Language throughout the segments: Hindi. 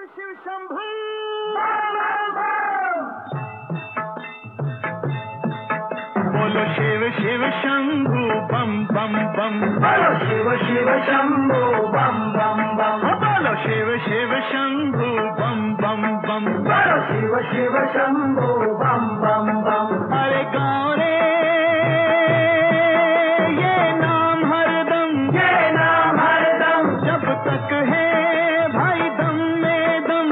शिव शंभू बोलो शिव शिव शंभू बम बम बम बोलो शिव शिव शंभू बम बम बम बोलो शिव शिव शंभू बम बम बम बोलो शिव शिव शंभू बम बम बम। अरे गाँव रे ये नाम हरदम जब तक है भाई दम में दम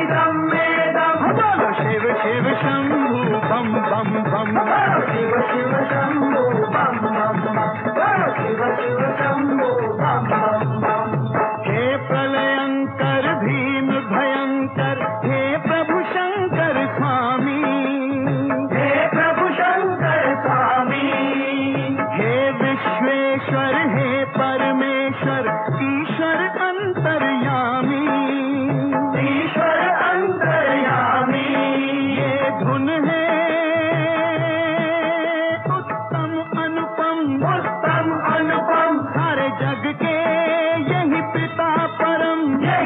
बोलो शिव शिव शंभू बम बम बम बोलो शिव शिव शंभू बम बम बम बोलो शिव शिव शंभू बम बम बम। हे प्रलयंकर भीम भयंकर हे प्रभु शंकर स्वामी हे प्रभु शंकर स्वामी हे विश्वेश्वर हे परमेश्वर ईश्वर अंतर्यामी ईश्वर अंतर्यामी। ये धुन है उत्तम अनुपम सारे जग के यही पिता परम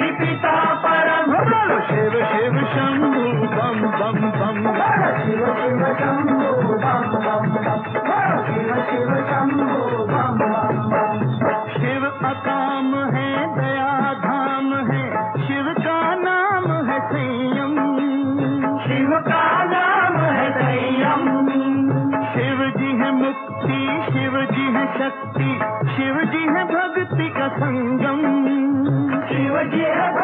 बोलो शिव शिव शंभू बम बम बम बोलो शिव शिव शंभू बम बम बम बोलो शिव शिव शंभू बम बम बम। शिव अकाम है दया धाम है शिव का नाम है संयम शिव का नाम है संयम शिव जी है मुक्ति शिव जी है शक्ति शिव जी है भक्ति का संगम शिव जी है